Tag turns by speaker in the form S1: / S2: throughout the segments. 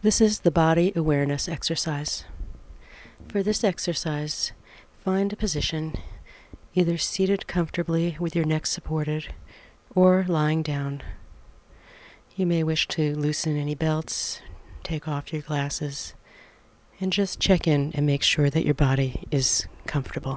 S1: This is the body awareness exercise. For this exercise, find a position, either seated comfortably with your neck supported or lying down. You may wish to loosen any belts, take off your glasses, and just check in and make sure that your body is comfortable.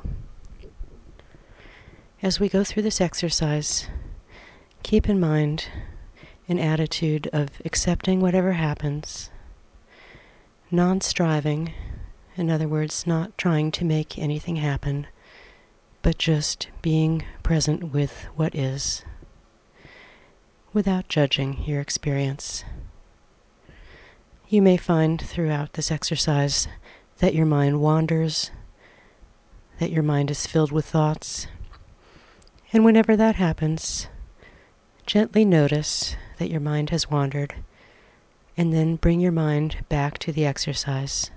S1: As we go through this exercise, keep in mind an attitude of accepting whatever happens, non-striving, in other words, not trying to make anything happen, but just being present with what is, without judging your experience. You may find throughout this exercise that your mind wanders, that your mind is filled with thoughts, and whenever that happens, gently notice that your mind has wandered, and then bring your mind back to the exercise.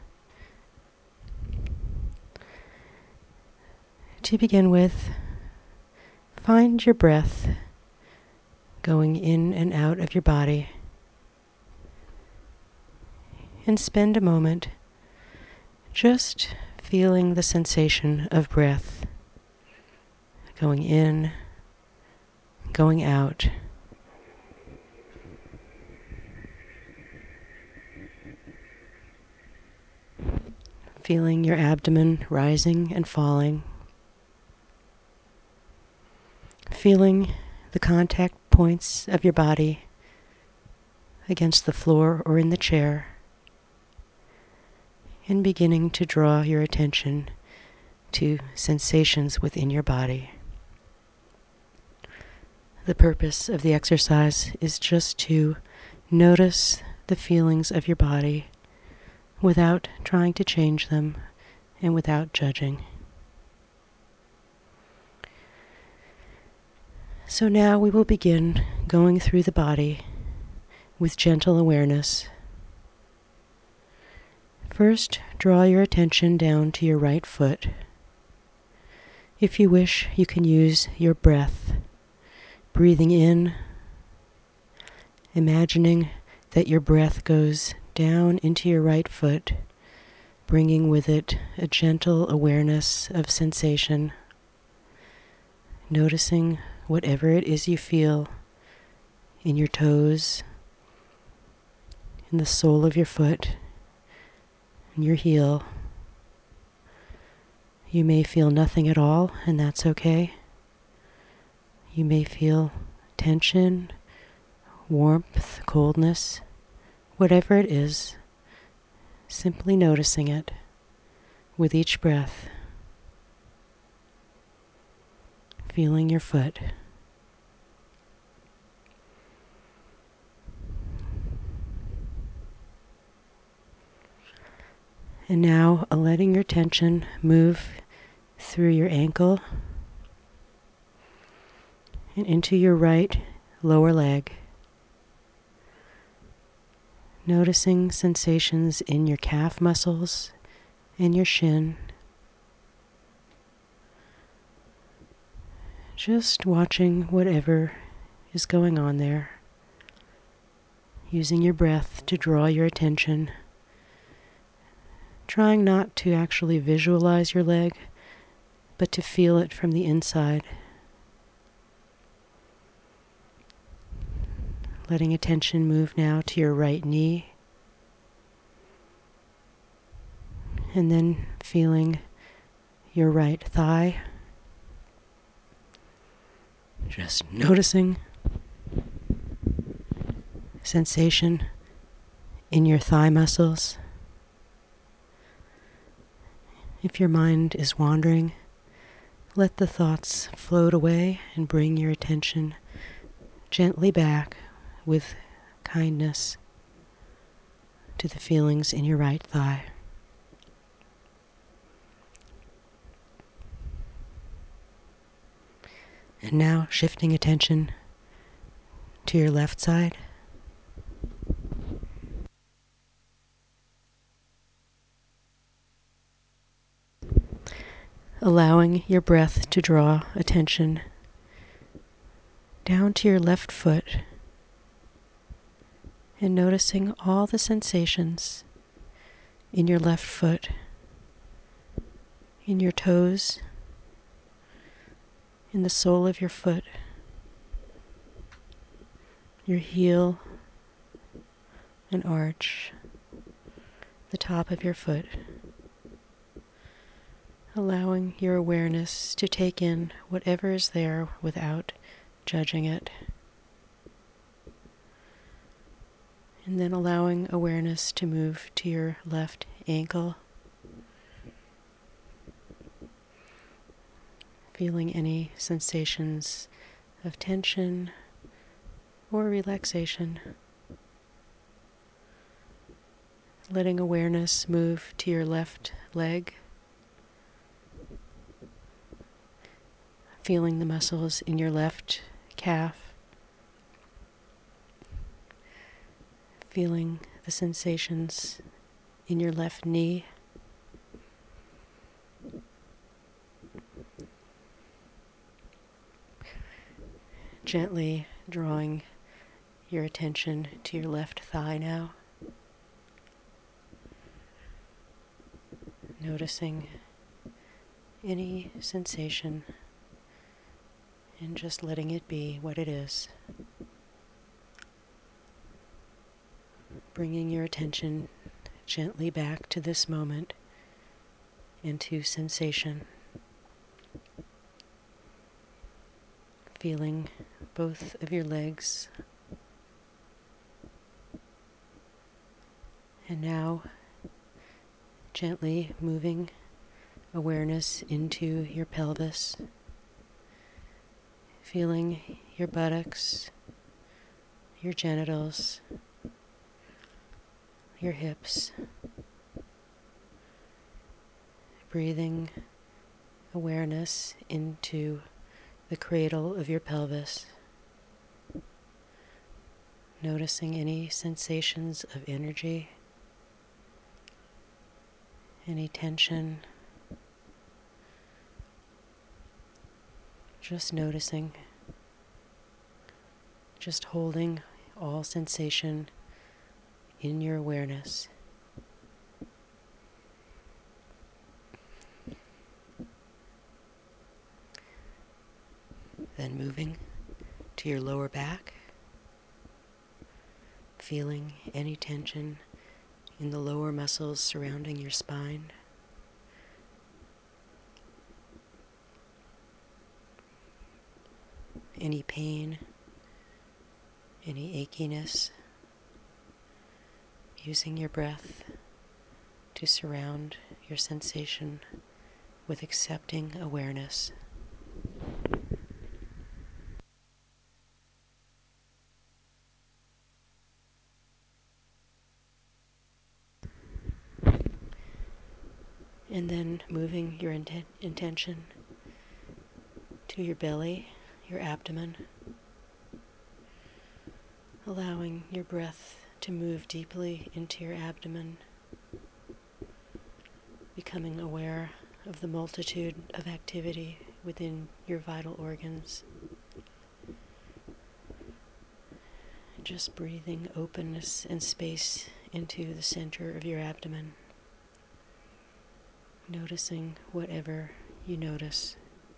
S1: To begin with, find your breath going in and out of your body, and spend a moment just feeling the sensation of breath going in, going out. Feeling your abdomen rising and falling. Feeling the contact points of your body against the floor or in the chair. And beginning to draw your attention to sensations within your body. The purpose of the exercise is just to notice the feelings of your body without trying to change them and without judging. So now we will begin going through the body with gentle awareness. First, draw your attention down to your right foot. If you wish, you can use your breath, breathing in, imagining that your breath goes down into your right foot, bringing with it a gentle awareness of sensation, noticing whatever it is you feel in your toes, in the sole of your foot, in your heel. You may feel nothing at all, and that's okay. You may feel tension, warmth, coldness, whatever it is, simply noticing it with each breath, feeling your foot. And now letting your attention move through your ankle and into your right lower leg. Noticing sensations in your calf muscles and your shin. Just watching whatever is going on there. Using your breath to draw your attention. Trying not to actually visualize your leg, but to feel it from the inside. Letting attention move now to your right knee. And then feeling your right thigh. Just noticing sensation in your thigh muscles. If your mind is wandering, let the thoughts float away and bring your attention gently back with kindness to the feelings in your right thigh. And now shifting attention to your left side. Allowing your breath to draw attention down to your left foot and noticing all the sensations in your left foot, in your toes, in the sole of your foot, your heel and arch, the top of your foot, allowing your awareness to take in whatever is there without judging it. And then allowing awareness to move to your left ankle, feeling any sensations of tension or relaxation. Letting awareness move to your left leg, feeling the muscles in your left calf, feeling the sensations in your left knee, gently drawing your attention to your left thigh now, noticing any sensation and just letting it be what it is. Bringing your attention gently back to this moment and to sensation. Feeling both of your legs. And now gently moving awareness into your pelvis. Feeling your buttocks, your genitals, your hips. Breathing awareness into the cradle of your pelvis. Noticing any sensations of energy, any tension. Just noticing, just holding all sensation in your awareness. Then moving to your lower back, feeling any tension in the lower muscles surrounding your spine. Any pain, any achiness. Using your breath to surround your sensation with accepting awareness. And then moving your intention to your belly, your abdomen, allowing your breath to move deeply into your abdomen, becoming aware of the multitude of activity within your vital organs. Just breathing openness and space into the center of your abdomen. Noticing whatever you notice.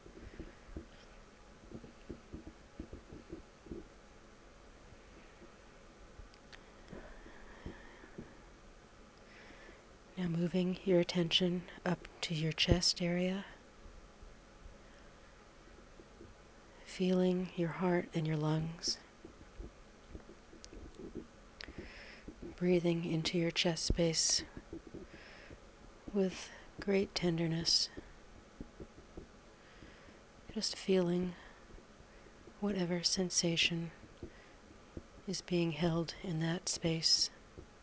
S1: Now moving your attention up to your chest area. Feeling your heart and your lungs. Breathing into your chest space with great tenderness. Just feeling whatever sensation is being held in that space.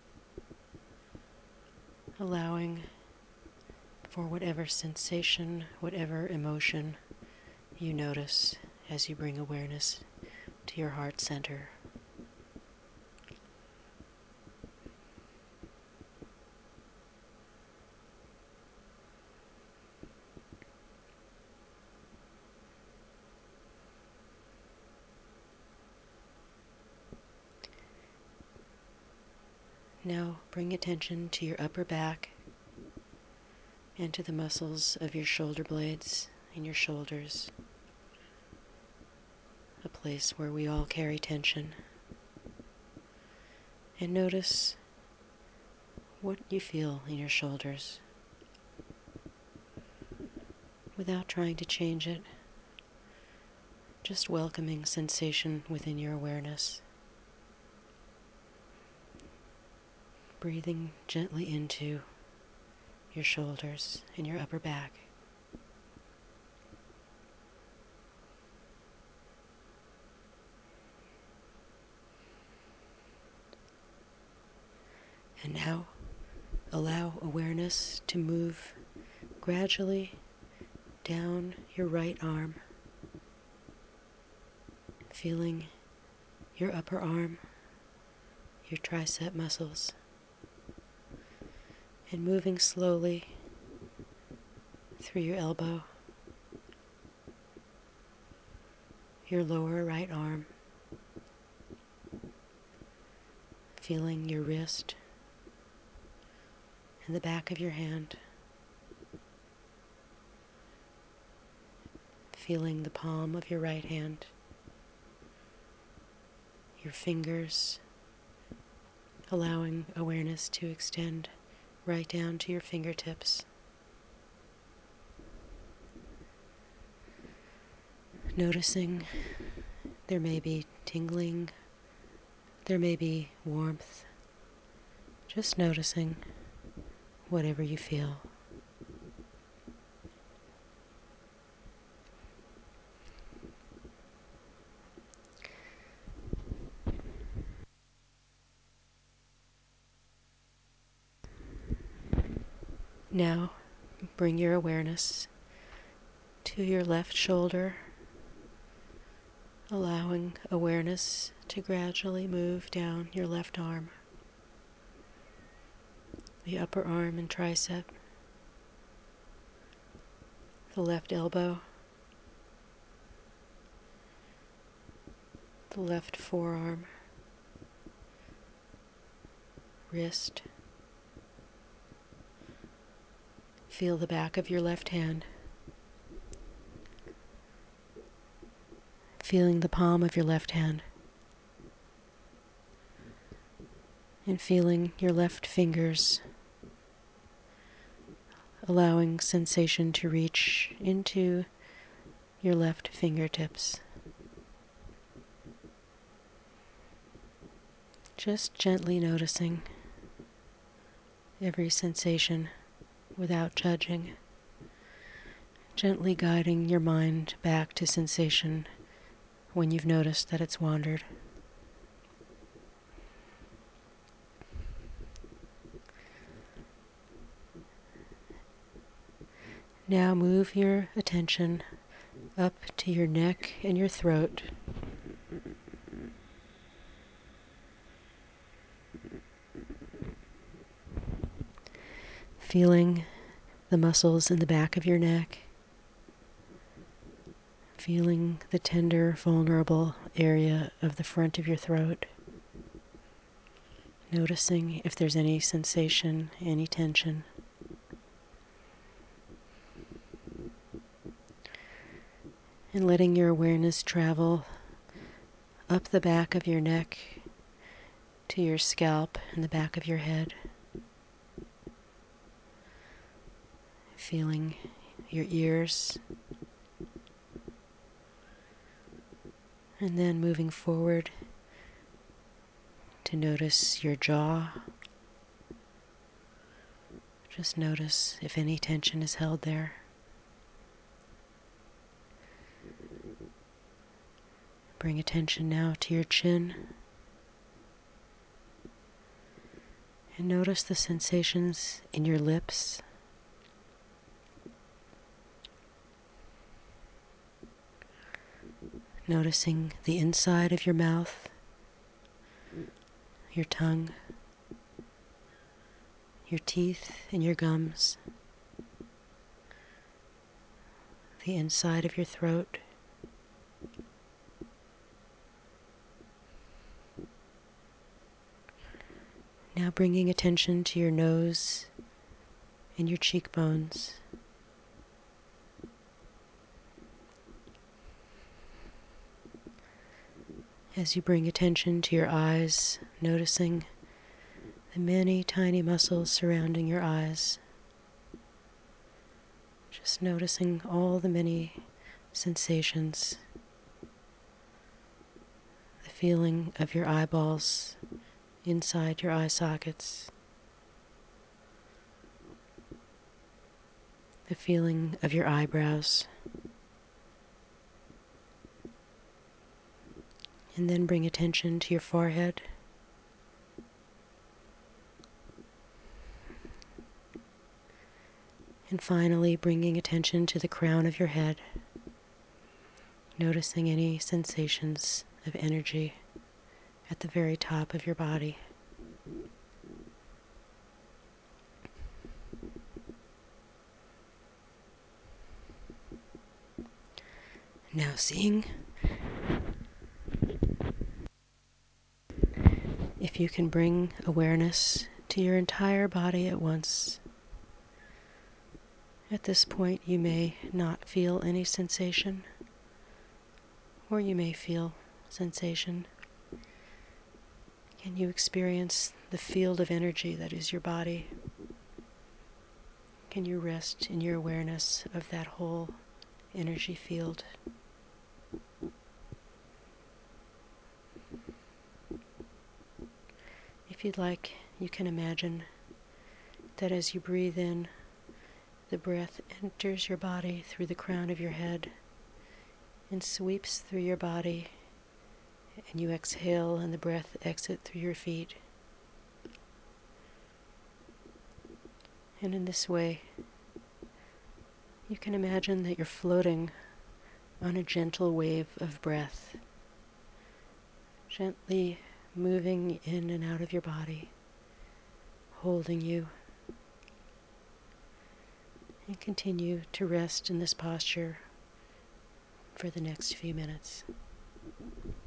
S1: Allowing for whatever sensation, whatever emotion you notice as you bring awareness to your heart center. Now bring attention to your upper back and to the muscles of your shoulder blades and your shoulders, a place where we all carry tension. And notice what you feel in your shoulders without trying to change it, just welcoming sensation within your awareness. Breathing gently into your shoulders and your upper back. And now allow awareness to move gradually down your right arm, feeling your upper arm, your tricep muscles, and moving slowly through your elbow, your lower right arm, feeling your wrist and the back of your hand, feeling the palm of your right hand, your fingers, allowing awareness to extend right down to your fingertips. Noticing there may be tingling, there may be warmth, just noticing whatever you feel. Now, bring your awareness to your left shoulder, allowing awareness to gradually move down your left arm, the upper arm and tricep, the left elbow, the left forearm, wrist. Feel the back of your left hand, feeling the palm of your left hand, and feeling your left fingers, allowing sensation to reach into your left fingertips. Just gently noticing every sensation without judging, gently guiding your mind back to sensation when you've noticed that it's wandered. Now move your attention up to your neck and your throat. Feeling the muscles in the back of your neck, feeling the tender, vulnerable area of the front of your throat, noticing if there's any sensation, any tension. And letting your awareness travel up the back of your neck to your scalp and the back of your head. Feeling your ears. And then moving forward to notice your jaw. Just notice if any tension is held there. Bring attention now to your chin. And notice the sensations in your lips. Noticing the inside of your mouth, your tongue, your teeth and your gums, the inside of your throat. Now bringing attention to your nose and your cheekbones. As you bring attention to your eyes, noticing the many tiny muscles surrounding your eyes. Just noticing all the many sensations. The feeling of your eyeballs inside your eye sockets. The feeling of your eyebrows. And then bring attention to your forehead. And finally, bringing attention to the crown of your head, noticing any sensations of energy at the very top of your body. Now seeing if you can bring awareness to your entire body at once. At this point, you may not feel any sensation, or you may feel sensation. Can you experience the field of energy that is your body? Can you rest in your awareness of that whole energy field? If you'd like, you can imagine that as you breathe in, the breath enters your body through the crown of your head and sweeps through your body, and you exhale and the breath exits through your feet. And in this way, you can imagine that you're floating on a gentle wave of breath, gently moving in and out of your body, holding you. And continue to rest in this posture for the next few minutes.